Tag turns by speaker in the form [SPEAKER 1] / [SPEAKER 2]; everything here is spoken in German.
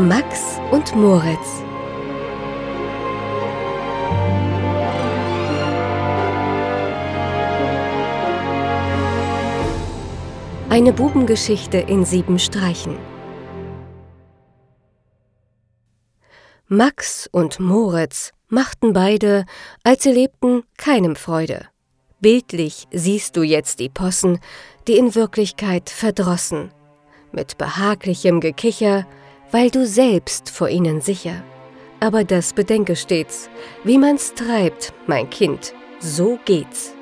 [SPEAKER 1] Max und Moritz. Eine Bubengeschichte in 7 Streichen. Max und Moritz machten beide, als sie lebten, keinem Freude. Bildlich siehst du jetzt die Possen, die in Wirklichkeit verdrossen, mit behaglichem Gekicher, weil du selbst vor ihnen sicher. Aber das bedenke stets, wie man's treibt, mein Kind, so geht's.